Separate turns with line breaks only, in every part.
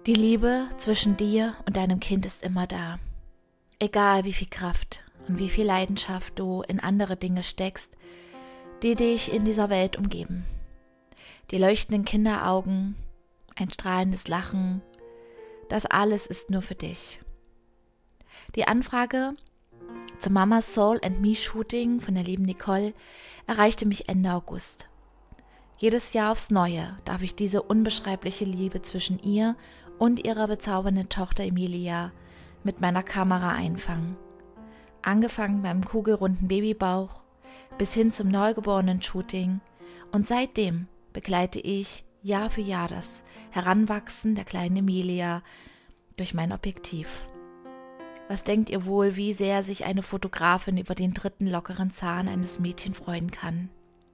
Die Liebe zwischen dir und deinem Kind ist immer da. Egal wie viel Kraft und wie viel Leidenschaft du in andere Dinge steckst, die dich in dieser Welt umgeben. Die leuchtenden Kinderaugen, ein strahlendes Lachen, das alles ist nur für dich. Die Anfrage zum Mama's Soul and Me Shooting von der lieben Nicole erreichte mich Ende August. Jedes Jahr aufs Neue darf ich diese unbeschreibliche Liebe zwischen ihr und ihrer bezaubernden Tochter Emilia mit meiner Kamera einfangen. Angefangen beim kugelrunden Babybauch bis hin zum neugeborenen Shooting, und seitdem begleite ich Jahr für Jahr das Heranwachsen der kleinen Emilia durch mein Objektiv. Was denkt ihr wohl, wie sehr sich eine Fotografin über den dritten lockeren Zahn eines Mädchens freuen kann?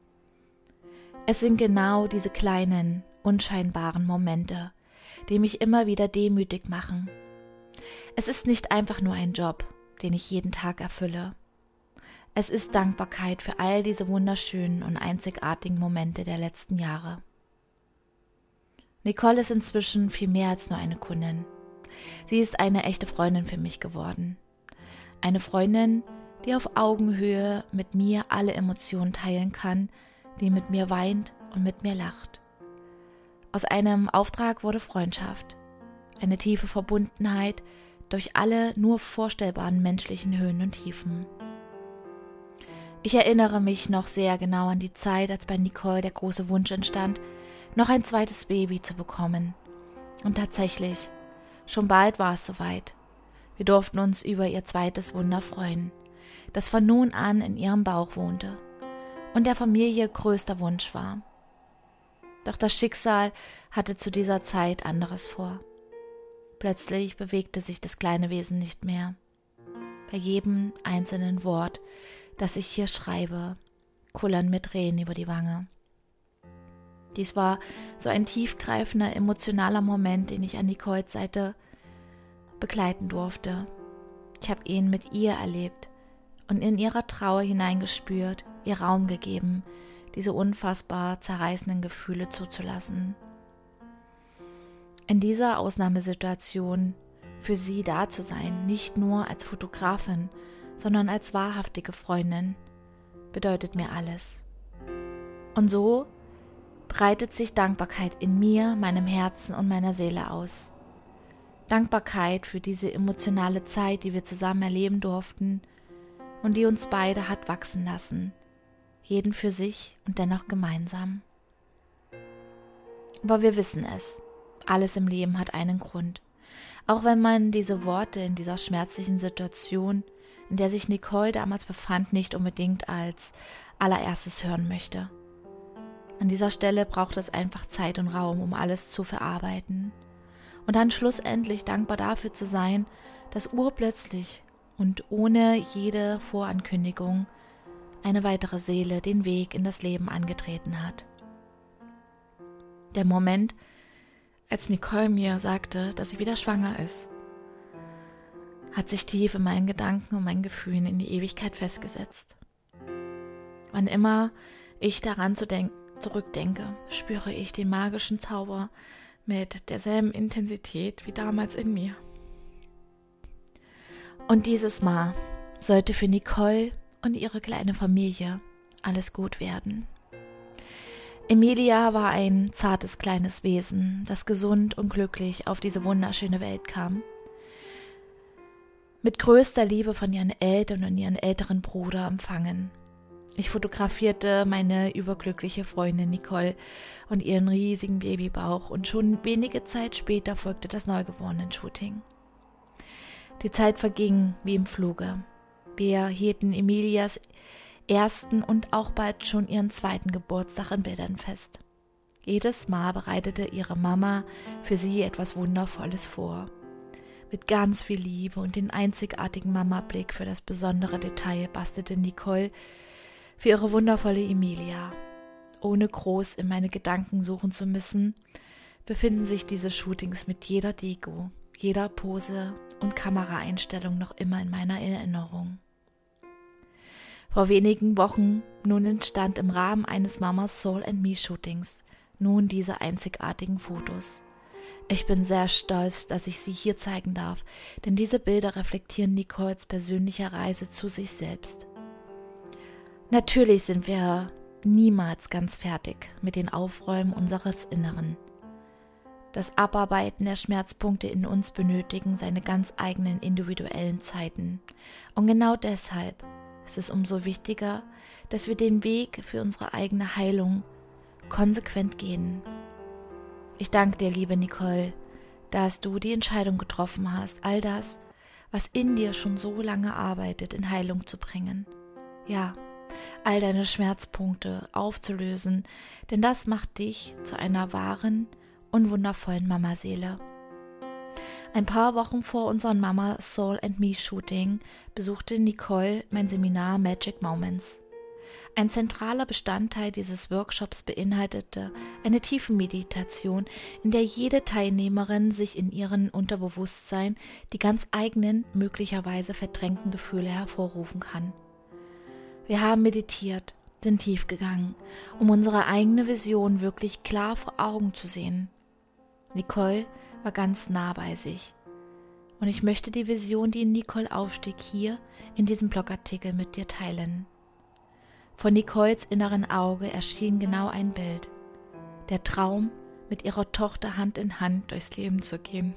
Es sind genau diese kleinen, unscheinbaren Momente, die mich immer wieder demütig machen. Es ist nicht einfach nur ein Job, den ich jeden Tag erfülle. Es ist Dankbarkeit für all diese wunderschönen und einzigartigen Momente der letzten Jahre. Nicole ist inzwischen viel mehr als nur eine Kundin. Sie ist eine echte Freundin für mich geworden. Eine Freundin, die auf Augenhöhe mit mir alle Emotionen teilen kann, die mit mir weint und mit mir lacht. Aus einem Auftrag wurde Freundschaft, eine tiefe Verbundenheit durch alle nur vorstellbaren menschlichen Höhen und Tiefen. Ich erinnere mich noch sehr genau an die Zeit, als bei Nicole der große Wunsch entstand, noch ein zweites Baby zu bekommen. Und tatsächlich, schon bald war es soweit. Wir durften uns über ihr zweites Wunder freuen, das von nun an in ihrem Bauch wohnte und der Familie größter Wunsch war. Doch das Schicksal hatte zu dieser Zeit anderes vor. Plötzlich bewegte sich das kleine Wesen nicht mehr. Bei jedem einzelnen Wort, das ich hier schreibe, kullern mir Tränen über die Wange. Dies war so ein tiefgreifender, emotionaler Moment, den ich an Nicoles Seite begleiten durfte. Ich habe ihn mit ihr erlebt und in ihrer Trauer hineingespürt, ihr Raum gegeben, diese unfassbar zerreißenden Gefühle zuzulassen. In dieser Ausnahmesituation für sie da zu sein, nicht nur als Fotografin, sondern als wahrhaftige Freundin, bedeutet mir alles. Und so breitet sich Dankbarkeit in mir, meinem Herzen und meiner Seele aus. Dankbarkeit für diese emotionale Zeit, die wir zusammen erleben durften und die uns beide hat wachsen lassen, jeden für sich und dennoch gemeinsam. Aber wir wissen es, alles im Leben hat einen Grund. Auch wenn man diese Worte in dieser schmerzlichen Situation, in der sich Nicole damals befand, nicht unbedingt als allererstes hören möchte. An dieser Stelle braucht es einfach Zeit und Raum, um alles zu verarbeiten. Und dann schlussendlich dankbar dafür zu sein, dass urplötzlich und ohne jede Vorankündigung eine weitere Seele den Weg in das Leben angetreten hat. Der Moment, als Nicole mir sagte, dass sie wieder schwanger ist, hat sich tief in meinen Gedanken und meinen Gefühlen in die Ewigkeit festgesetzt. Wann immer ich daran zurückdenke, spüre ich den magischen Zauber mit derselben Intensität wie damals in mir. Und dieses Mal sollte für Nicole und ihre kleine Familie alles gut werden. Emilia war ein zartes kleines Wesen, das gesund und glücklich auf diese wunderschöne Welt kam. Mit größter Liebe von ihren Eltern und ihren älteren Bruder empfangen. Ich fotografierte meine überglückliche Freundin Nicole und ihren riesigen Babybauch, und schon wenige Zeit später folgte das Neugeborenen-Shooting. Die Zeit verging wie im Fluge. Wir hielten Emilias ersten und auch bald schon ihren zweiten Geburtstag in Bildern fest. Jedes Mal bereitete ihre Mama für sie etwas Wundervolles vor. Mit ganz viel Liebe und dem einzigartigen Mama-Blick für das besondere Detail bastelte Nicole für ihre wundervolle Emilia. Ohne groß in meine Gedanken suchen zu müssen, befinden sich diese Shootings mit jeder Deko, jeder Pose und Kameraeinstellung noch immer in meiner Erinnerung. Vor wenigen Wochen nun entstand im Rahmen eines Mama's Soul and Me Shootings nun diese einzigartigen Fotos. Ich bin sehr stolz, dass ich sie hier zeigen darf, denn diese Bilder reflektieren Nicoles persönliche Reise zu sich selbst. Natürlich sind wir niemals ganz fertig mit dem Aufräumen unseres Inneren. Das Abarbeiten der Schmerzpunkte in uns benötigen seine ganz eigenen individuellen Zeiten. Und genau deshalb ist es umso wichtiger, dass wir den Weg für unsere eigene Heilung konsequent gehen. Ich danke dir, liebe Nicole, dass du die Entscheidung getroffen hast, all das, was in dir schon so lange arbeitet, in Heilung zu bringen. Ja, all deine Schmerzpunkte aufzulösen, denn das macht dich zu einer wahren und wundervollen Mamaseele. Ein paar Wochen vor unserem Mama Soul and Me Shooting besuchte Nicole mein Seminar Magic Moments. Ein zentraler Bestandteil dieses Workshops beinhaltete eine tiefe Meditation, in der jede Teilnehmerin sich in ihrem Unterbewusstsein die ganz eigenen, möglicherweise verdrängten Gefühle hervorrufen kann. Wir haben meditiert, sind tief gegangen, um unsere eigene Vision wirklich klar vor Augen zu sehen. Nicole war ganz nah bei sich. Und ich möchte die Vision, die in Nicole aufstieg, hier in diesem Blogartikel mit dir teilen. Von Nicoles inneren Auge erschien genau ein Bild. Der Traum, mit ihrer Tochter Hand in Hand durchs Leben zu gehen.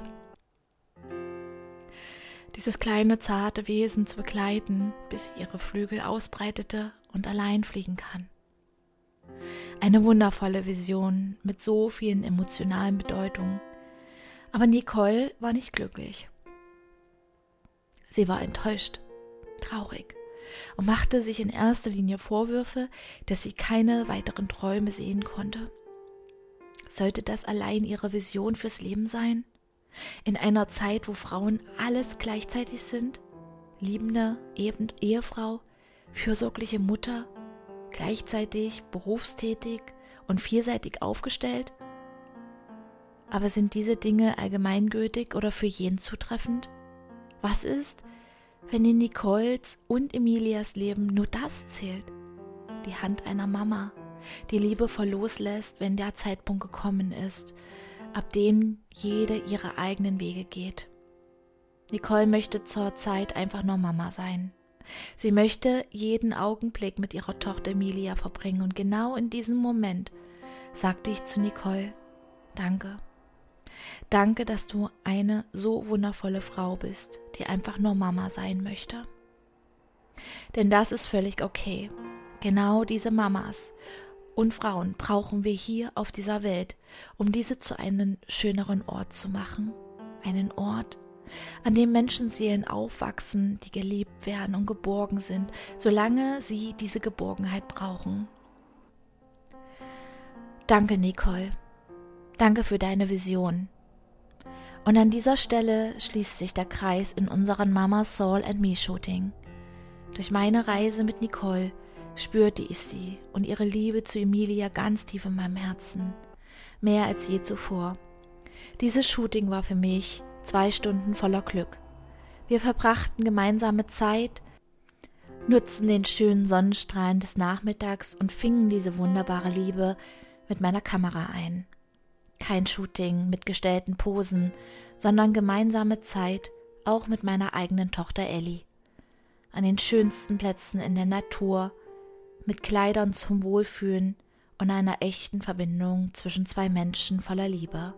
Dieses kleine, zarte Wesen zu begleiten, bis sie ihre Flügel ausbreitete und allein fliegen kann. Eine wundervolle Vision mit so vielen emotionalen Bedeutungen. Aber Nicole war nicht glücklich. Sie war enttäuscht, traurig und machte sich in erster Linie Vorwürfe, dass sie keine weiteren Träume sehen konnte. Sollte das allein ihre Vision fürs Leben sein? In einer Zeit, wo Frauen alles gleichzeitig sind? Liebende Ehefrau, fürsorgliche Mutter, gleichzeitig berufstätig und vielseitig aufgestellt? Aber sind diese Dinge allgemeingültig oder für jeden zutreffend? Was ist, wenn in Nicoles und Emilias Leben nur das zählt? Die Hand einer Mama, die liebevoll loslässt, wenn der Zeitpunkt gekommen ist, ab dem jede ihre eigenen Wege geht. Nicole möchte zur Zeit einfach nur Mama sein. Sie möchte jeden Augenblick mit ihrer Tochter Emilia verbringen und genau in diesem Moment sagte ich zu Nicole, danke. Danke, dass du eine so wundervolle Frau bist, die einfach nur Mama sein möchte. Denn das ist völlig okay. Genau diese Mamas und Frauen brauchen wir hier auf dieser Welt, um diese zu einem schöneren Ort zu machen. Einen Ort, an dem Menschenseelen aufwachsen, die geliebt werden und geborgen sind, solange sie diese Geborgenheit brauchen. Danke, Nicole. Danke für deine Vision. Und an dieser Stelle schließt sich der Kreis in unserem Mama Soul and Me Shooting. Durch meine Reise mit Nicole spürte ich sie und ihre Liebe zu Emilia ganz tief in meinem Herzen, mehr als je zuvor. Dieses Shooting war für mich 2 Stunden voller Glück. Wir verbrachten gemeinsame Zeit, nutzten den schönen Sonnenstrahlen des Nachmittags und fingen diese wunderbare Liebe mit meiner Kamera ein. Kein Shooting mit gestellten Posen, sondern gemeinsame Zeit, auch mit meiner eigenen Tochter Ellie. An den schönsten Plätzen in der Natur, mit Kleidern zum Wohlfühlen und einer echten Verbindung zwischen 2 Menschen voller Liebe.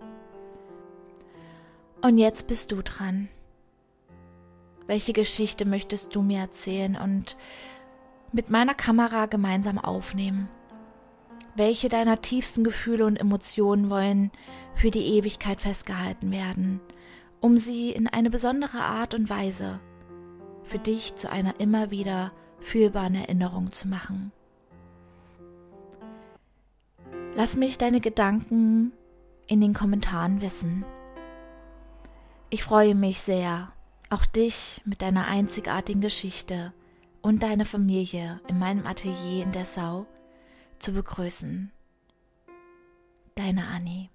Und jetzt bist du dran. Welche Geschichte möchtest du mir erzählen und mit meiner Kamera gemeinsam aufnehmen? Welche deiner tiefsten Gefühle und Emotionen wollen für die Ewigkeit festgehalten werden, um sie in eine besondere Art und Weise für dich zu einer immer wieder fühlbaren Erinnerung zu machen? Lass mich deine Gedanken in den Kommentaren wissen. Ich freue mich sehr, auch dich mit deiner einzigartigen Geschichte und deine Familie in meinem Atelier in Dessau zu begrüßen. Deine Anni.